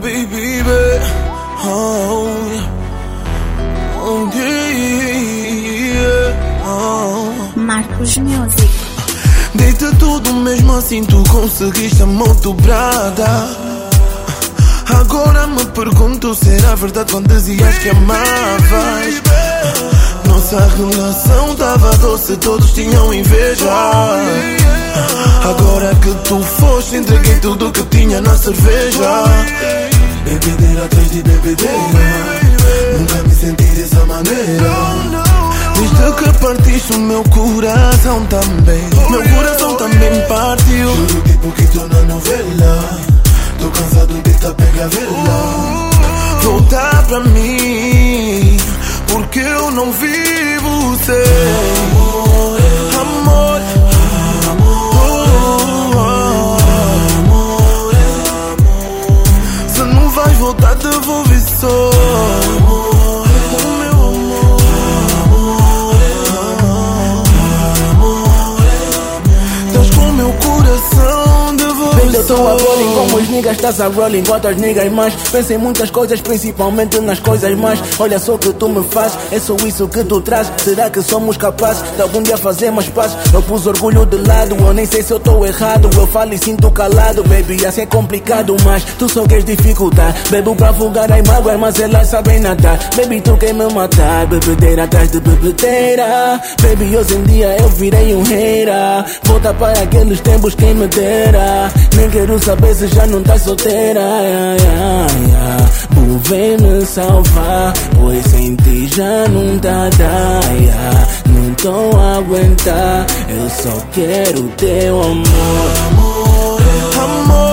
baby, oh, yeah, oh. Marcos Music. Dei-te tudo, mesmo assim tu conseguiste a mão dobrada. Agora me pergunto se era verdade quando dizias que amavas. Nossa relação tava doce, todos tinham inveja. Agora que tu foste, entreguei tudo que tinha na cerveja. Bebedeira atrás de bebedeira, nunca me senti dessa maneira. Desde que partiste o meu coração também, meu coração também partiu. Juro tipo que tô na novela, tô cansado de tá pega vela. Voltar pra mim, porque eu não vivo sem amor, amor, amor, amor. Se não vais voltar, devolve só. Eu tô a rolling como os niggas, estás a rolling outras niggas mais. Penso em muitas coisas, principalmente nas coisas mais. Olha só o que tu me fazes, é só isso que tu traz. Será que somos capazes de algum dia fazer mais paz? Eu pus orgulho de lado, eu nem sei se eu tô errado. Eu falo e sinto calado, baby, assim é complicado. Mas tu só queres dificultar. Bebo pra afogar em mágoas, mas elas sabem nadar. Baby, tu quer me matar, bebedeira atrás de bebedeira. Baby, hoje em dia eu virei um hater. Volta para aqueles tempos, quem me dera. Nem quero saber se já não tá solteira. Vem me salvar, pois sem ti já não tá dar. Não tô a aguentar, eu só quero teu amor. Amor, amor.